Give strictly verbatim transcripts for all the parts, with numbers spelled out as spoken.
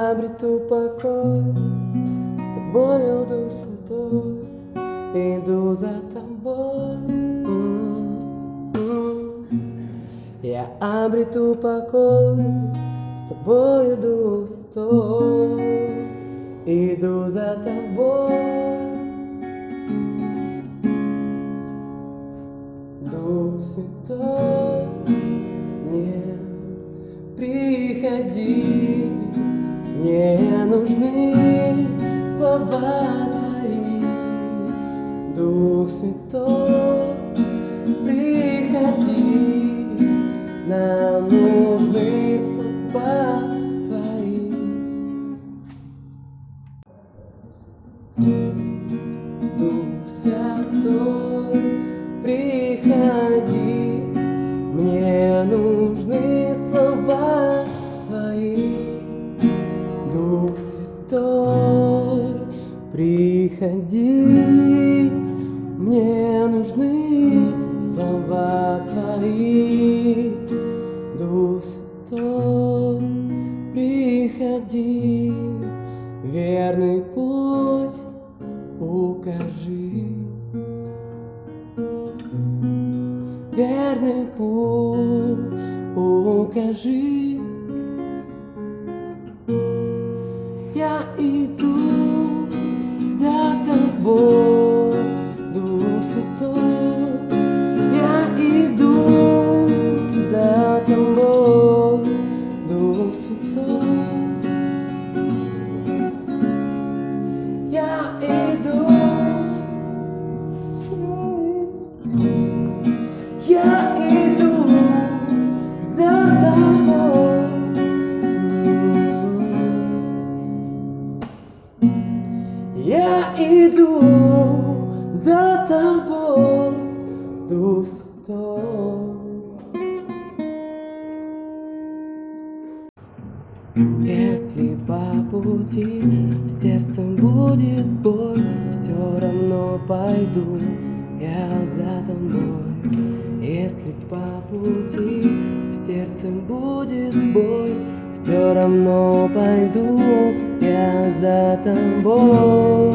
обрету покой, с тобою душу той, иду за тобой. Я обрету покой, с тобою дух святой, иду за тобой. Дух святой, не приходи, мне нужны слова твои. Дух святой, приходи, нам нужны слова твои. Дух святой, приходи, мне нужны слова твои. Дух святой, приходи, мне нужны слова твои. Дух святой, приходи, верный путь укажи. Верный путь укажи. Я иду за тобой, Дух Святой. Я иду за тобой, Дух Святой. Я иду. Я иду за тобой. Я иду за тобой, Дух Святой. Если по пути в сердце будет боль, все равно пойду я за тобой. Если по пути в сердце будет боль, все равно пойду я за тобой.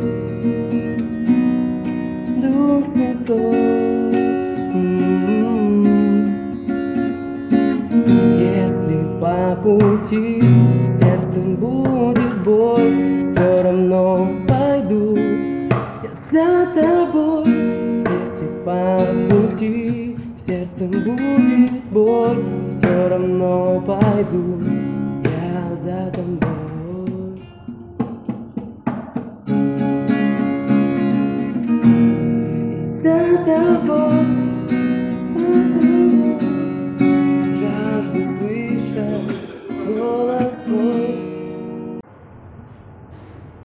Дух Святой, если по пути в сердце будет боль, все равно пойду я за тобой. Если по пути в сердце будет боль, все равно пойду я за тобой. За тобой.